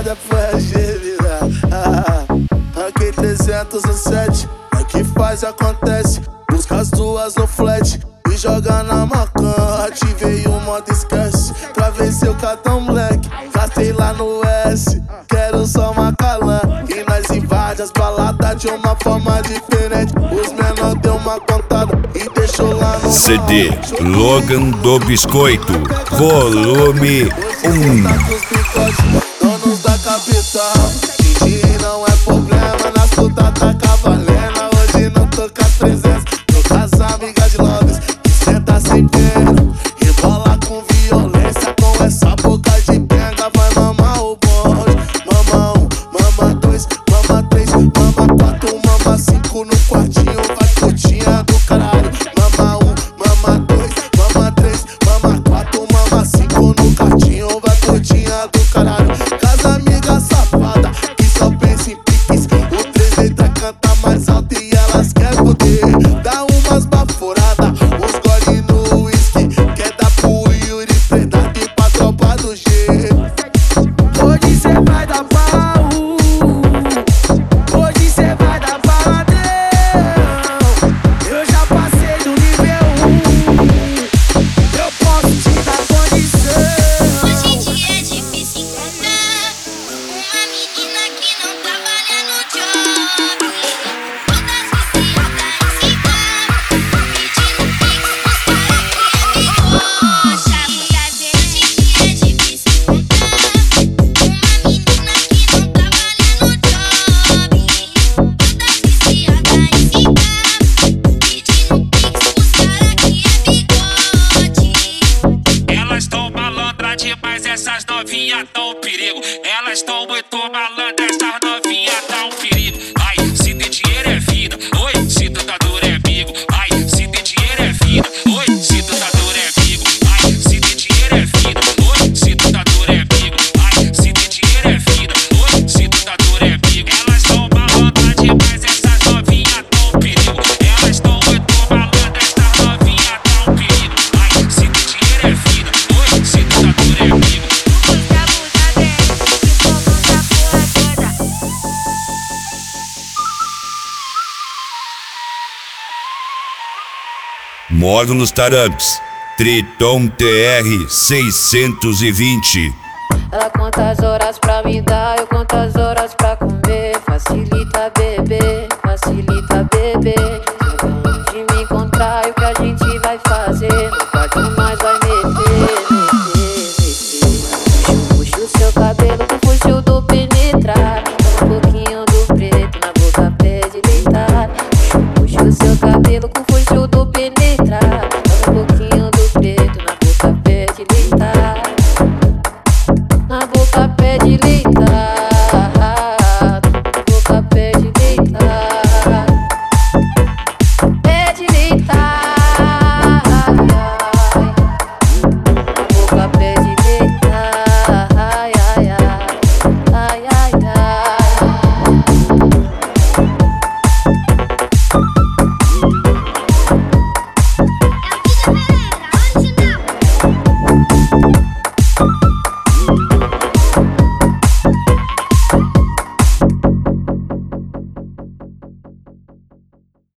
safada foi a Gemina. Ranquei 307, é que faz acontece. Busca as duas no flat e joga na macan. Ativei o modo esquece, travessei o cartão moleque. Gastei lá no S, quero só uma calã. E nós invade as baladas de uma forma diferente. Os menor deu uma contada e deixou lá no CD Logan do Biscoito, volume 1. Donos da capital, fingir não é problema. Nas putas tá cavalena. Hoje não tô com as 300, tô com as amigas de Londres que senta sem pena. Rebola com violência, com essa boca de penga. Vai mamar o bonde. Mama 1, mama 2, mama 3, mama 4, mama 5 no quartinho. Vai putinha do caralho. Mama 1, mama 2, mama 3, mama 4, mama 5 no quartinho. Vai putinha do caralho. Casa amiga safada que só pensa em piques. O 3 letras canta mais alto e elas querem poder. Dá umas baforadas, uns gole no whisky. Quer dar pro Yuri Predado e pra tropa do G. Hoje cê vai dar pau, hoje cê vai dar padrão. Eu já passei do nível 1, eu posso te dar condição. Hoje em dia é difícil encontrar uma menina que não trabalha no job. Todas viciadas em cigarro, pedindo pix pros caras que é bigocha. Hoje em dia é difícil encontrar uma menina que não trabalha no job. Todas viciadas em cigarro, pedindo pix pros caras que é bigode. Elas tão malandra demais, essas novinhas tão perigo. Elas tão muito malandras, essas novinhas tão perigo. Ai, se tem dinheiro é vida. Oi, se tu tá duro é amigo. Ai, se tem dinheiro é vida. Oi, se tu tá duro é amigo. Ai, se tem dinheiro é vida. Oi, se tu tá duro é amigo. Ai, se tem dinheiro é vida. Oi, se tu tá duro é amigo. Elas tão malandras demais, essas novinhas tão perigo. Elas tão muito malandras, essas novinhas tão perigo. Ai, se tem dinheiro é vida. Oi, se tu tá duro é amigo. Módulos Taramps, Triton TR 620. Ela conta as horas pra me dar, eu conto as horas pra comer. Facilita, bebê, facilita, bebê.